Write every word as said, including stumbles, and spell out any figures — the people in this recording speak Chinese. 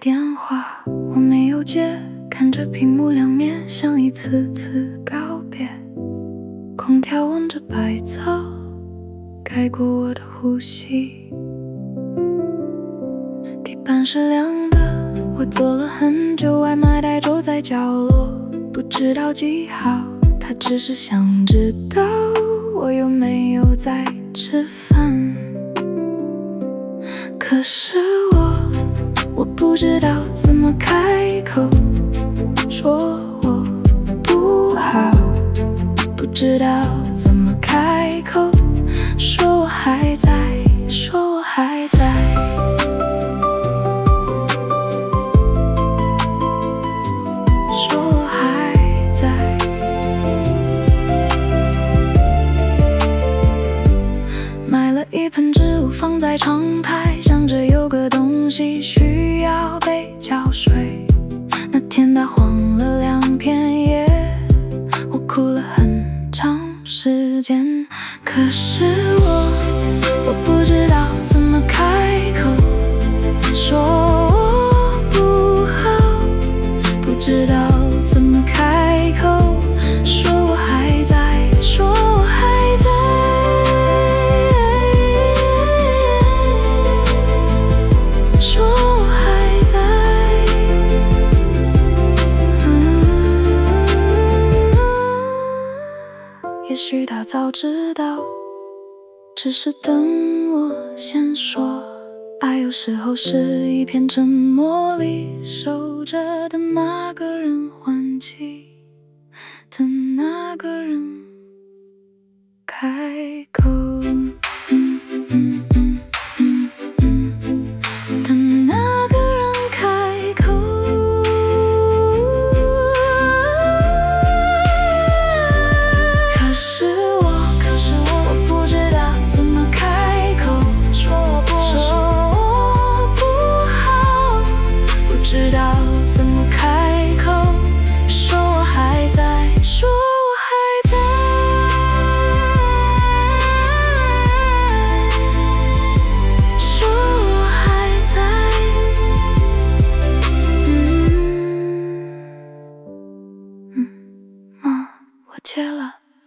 电话，我没有接，看着屏幕两面，像一次次告别。空调望着白噪，盖过我的呼吸。地板是凉的，我坐了很久，外卖袋坐在角落，不知道几号，他只是想知道我有没有在吃饭。可是我，我不知道怎么开口说我不好，不知道怎么开口说我还在，说我还在。说我还在。买了一盆植物放在窗台，想着有个东西需要被浇水。那天它黄了两片叶，我哭了很长时间。可是我，我不知道怎么开口说我不好，不知道怎么开口说我还在，说我还在，说我还在。嗯，也许他早知道，只是等我先说。爱有时候是一片沉默里守着的那个人换气。